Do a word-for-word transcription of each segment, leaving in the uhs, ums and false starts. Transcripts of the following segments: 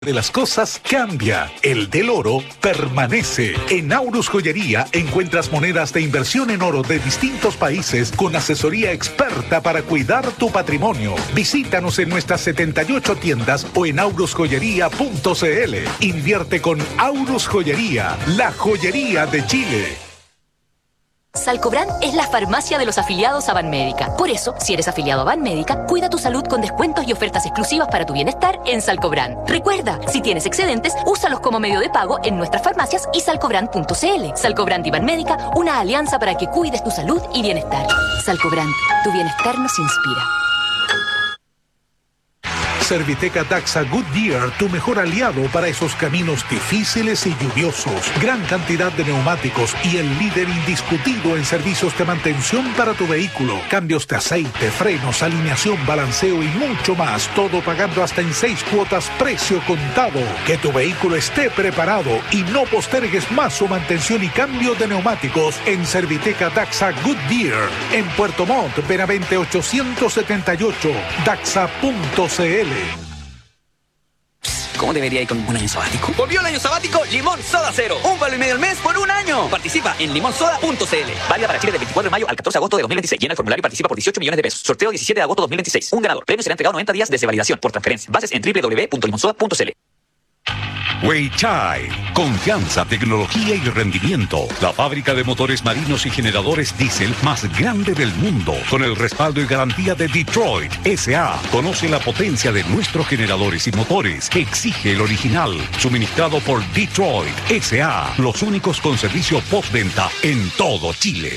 de las cosas cambia, el del oro permanece. En Aurus Joyería encuentras monedas de inversión en oro de distintos países con asesoría experta para cuidar tu patrimonio. Visítanos en nuestras setenta y ocho tiendas o en aurus joyería punto c l. Invierte con Aurus Joyería, la joyería de Chile. Salcobran es la farmacia de los afiliados a Banmédica. Por eso, si eres afiliado a Banmédica, cuida tu salud con descuentos y ofertas exclusivas para tu bienestar en Salcobran. Recuerda, si tienes excedentes, úsalos como medio de pago en nuestras farmacias y salcobran punto c l. Salcobran y Banmédica, una alianza para que cuides tu salud y bienestar. Salcobran, tu bienestar nos inspira. Serviteca Daxa Goodyear, tu mejor aliado para esos caminos difíciles y lluviosos. Gran cantidad de neumáticos y el líder indiscutido en servicios de mantención para tu vehículo. Cambios de aceite, frenos, alineación, balanceo y mucho más. Todo pagando hasta en seis cuotas, precio contado. Que tu vehículo esté preparado y no postergues más su mantención y cambio de neumáticos en Serviteca Daxa Goodyear. En Puerto Montt, Benavente ochocientos setenta y ocho, daxa punto c l. ¿Cómo debería ir con un año sabático? ¡Volvió el año sabático Limón Soda Cero! ¡Un palo y medio al mes por un año! Participa en limón soda punto c l. Válida para Chile del veinticuatro de mayo al catorce de agosto de dos mil veintiséis. Llena el formulario y participa por dieciocho millones de pesos. Sorteo diecisiete de agosto de dos mil veintiséis. Un ganador. Premio será entregado noventa días desde validación por transferencia. Bases en doble u doble u doble u punto limón soda punto c l. Weichai, confianza, tecnología y rendimiento. La fábrica de motores marinos y generadores diésel más grande del mundo, con el respaldo y garantía de Detroit S A. Conoce la potencia de nuestros generadores y motores. Exige el original, suministrado por Detroit S A. Los únicos con servicio postventa en todo Chile.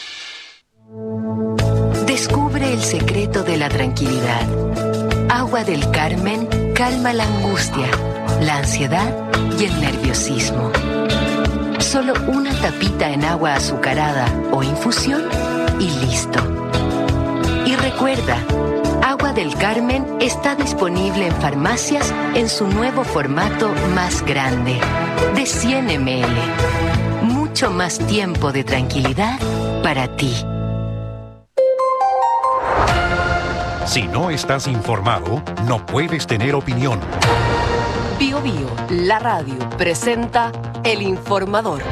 Descubre el secreto de la tranquilidad. Agua del Carmen calma la angustia, la ansiedad y el nerviosismo. Solo una tapita en agua azucarada o infusión y listo. Y recuerda, Agua del Carmen está disponible en farmacias en su nuevo formato más grande, de cien mililitros. Mucho más tiempo de tranquilidad para ti. Si no estás informado, no puedes tener opinión. Bio Bio, la radio, presenta El Informador.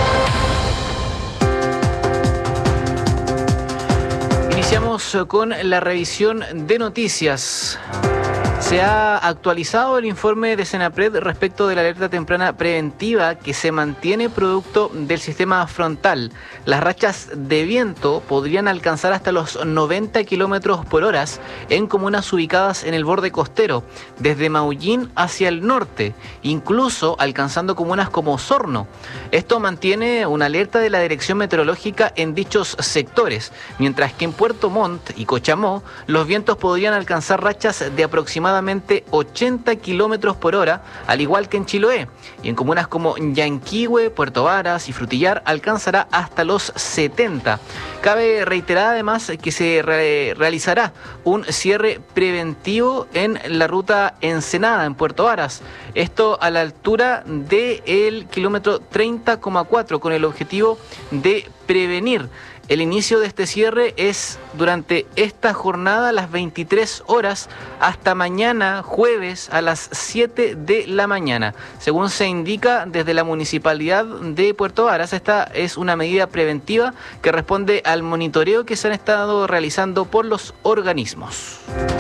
Iniciamos con la revisión de noticias. Se ha actualizado el informe de Senapred respecto de la alerta temprana preventiva que se mantiene producto del sistema frontal. Las rachas de viento podrían alcanzar hasta los noventa kilómetros por hora en comunas ubicadas en el borde costero, desde Maullín hacia el norte, incluso alcanzando comunas como Osorno. Esto mantiene una alerta de la Dirección Meteorológica en dichos sectores, mientras que en Puerto Montt y Cochamó los vientos podrían alcanzar rachas de aproximadamente ochenta kilómetros por hora, al igual que en Chiloé, y en comunas como Yanquihue, Puerto Varas y Frutillar alcanzará hasta los setenta. Cabe reiterar además que se re- realizará un cierre preventivo en la ruta Ensenada, en Puerto Varas, esto a la altura del kilómetro treinta coma cuatro, con el objetivo de prevenir. El inicio de este cierre es durante esta jornada a las veintitrés horas hasta mañana jueves a las siete de la mañana. Según se indica desde la Municipalidad de Puerto Varas, esta es una medida preventiva que responde al monitoreo que se han estado realizando por los organismos.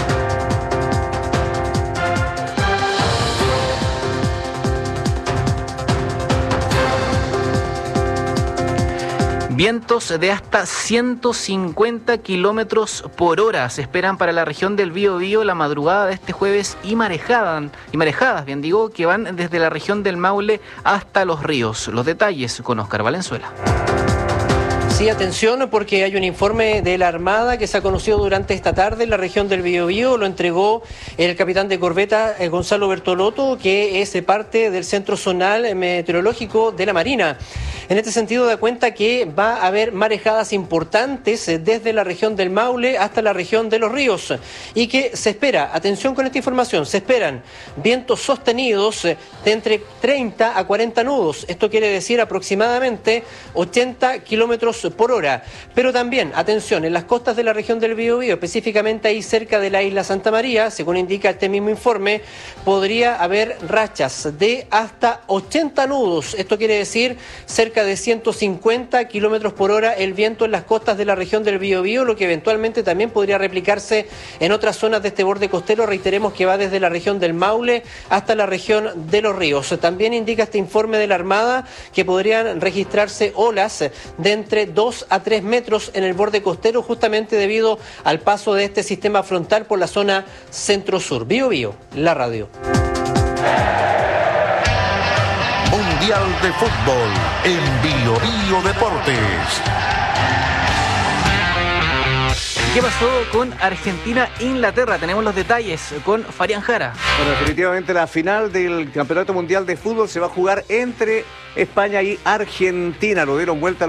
Vientos de hasta ciento cincuenta kilómetros por hora se esperan para la región del Biobío la madrugada de este jueves y marejadas, y marejadas, bien digo, que van desde la región del Maule hasta los ríos. Los detalles con Óscar Valenzuela. Sí, atención, porque hay un informe de la Armada que se ha conocido durante esta tarde en la región del Biobío. Lo entregó el capitán de corbeta eh, Gonzalo Bertolotto, que es parte del Centro Zonal Meteorológico de la Marina. En este sentido, da cuenta que va a haber marejadas importantes eh, desde la región del Maule hasta la región de los ríos, y que se espera, atención con esta información, se esperan vientos sostenidos eh, de entre treinta a cuarenta nudos. Esto quiere decir aproximadamente ochenta kilómetros kilómetros por hora. Pero también, atención, en las costas de la región del Biobío, específicamente ahí cerca de la isla Santa María, según indica este mismo informe, podría haber rachas de hasta ochenta nudos. Esto quiere decir cerca de ciento cincuenta kilómetros por hora el viento en las costas de la región del Biobío, lo que eventualmente también podría replicarse en otras zonas de este borde costero. Reiteremos que va desde la región del Maule hasta la región de Los Ríos. También indica este informe de la Armada que podrían registrarse olas de entre dos a tres metros en el borde costero, justamente debido al paso de este sistema frontal por la zona centro-sur. Bio Bio, la radio. Mundial de Fútbol en Bio Bio Deportes. ¿Qué pasó con Argentina-Inglaterra? Tenemos los detalles con Farian Jara. Bueno, definitivamente la final del Campeonato Mundial de Fútbol se va a jugar entre España y Argentina. Lo dieron vuelta